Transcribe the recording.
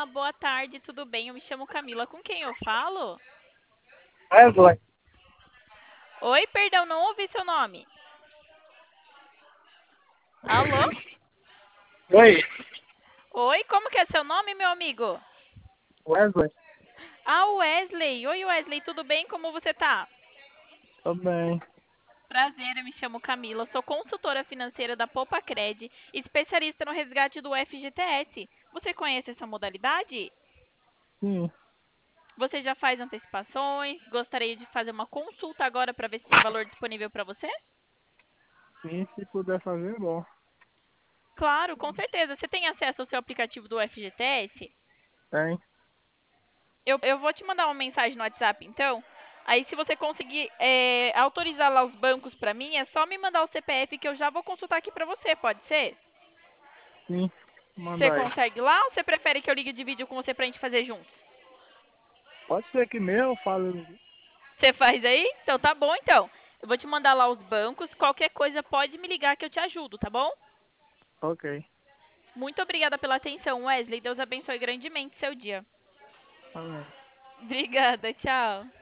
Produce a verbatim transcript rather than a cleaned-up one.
boa tarde, tudo bem? Eu me chamo Camila. Com quem eu falo? Wesley, Oi, perdão, não ouvi seu nome. Alô? oi, Oi, como que é seu nome, meu amigo? Wesley, Ah, Wesley. Oi, Wesley, tudo bem? Como você tá? tô bem. Prazer, eu me chamo Camila, sou consultora financeira da Poupa Cred, especialista no resgate do F G T S. Você conhece essa modalidade? Sim, Você já faz antecipações? Gostaria de fazer uma consulta agora para ver se tem valor disponível para você? sim, se puder fazer, é bom. Claro, com certeza. Você tem acesso ao seu aplicativo do F G T S? Tem, Eu, eu vou te mandar uma mensagem no WhatsApp, então. Aí, se você conseguir é, autorizar lá os bancos para mim, é só me mandar o C P F que eu já vou consultar aqui para você, pode ser? sim, Você manda aí. consegue lá ou você prefere que eu ligue de vídeo com você pra gente fazer juntos? Pode ser que meu eu falo. Você faz aí? Então tá bom, então. Eu vou te mandar lá os bancos. Qualquer coisa pode me ligar que eu te ajudo, tá bom? Ok, Muito obrigada pela atenção, Wesley. Deus abençoe grandemente seu dia. amém. Obrigada, tchau.